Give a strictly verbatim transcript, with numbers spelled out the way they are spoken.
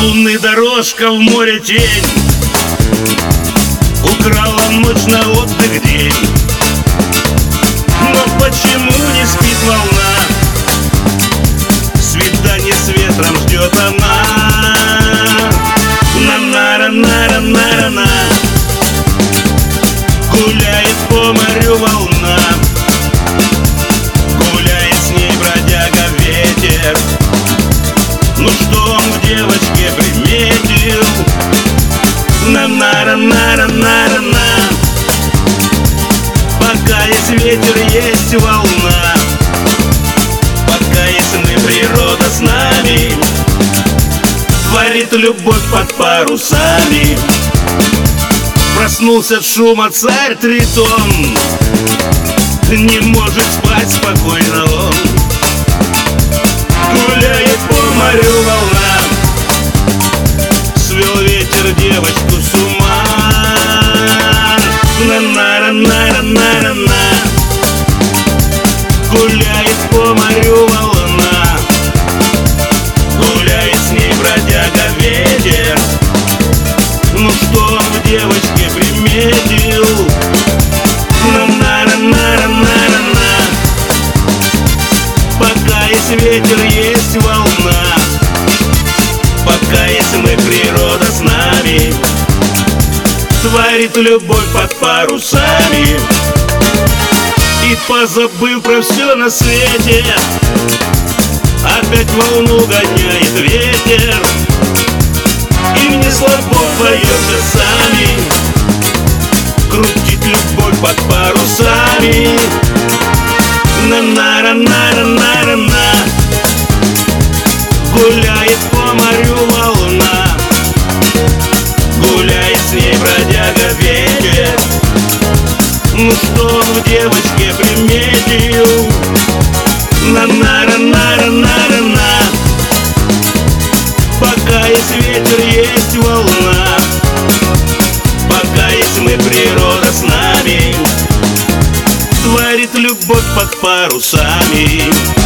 лунной дорожка в море тень украла ночь на отдых день. Но почему не спит волна? Свидание с ветром ждет она. На-на-ра-на-ра-на-ра-на. Гуляет по морю волна, гуляет с ней бродяга ветер. Ну что он в девочке приметил? На-на-ра-на-ра-на-ра-на. Пока есть ветер, есть волна, пока есть мы, природа с нами творит любовь под парусами. Проснулся от шума царь Тритон, не может спать спокойно он. Гуляет по морю волна, свел ветер девочку с ума. На-на-ра-на-ра-на-ра-на. Гуляет по морю волна, гуляет с ней бродяга ветер. Ну что он в девочке приметил? На-на-ра-на-ра-на-ра-на. Пока есть ветер, есть волна, пока есть мы, природа с нами творит любовь под парусами. И позабыв про все на свете, опять волну гоняет ветер. И мне слабо вдвоем часами крутит любовь под парусами. На-на-ра-на-ра-на-ра-на. Гуляет по морю волна, гуляет с ней бродяга ветер. Ну что он в девочке приметил? На-на-ра-на-ра-на-ра-на. Пока есть ветер, есть волна, пока есть мы, природа с нами творит любовь под парусами.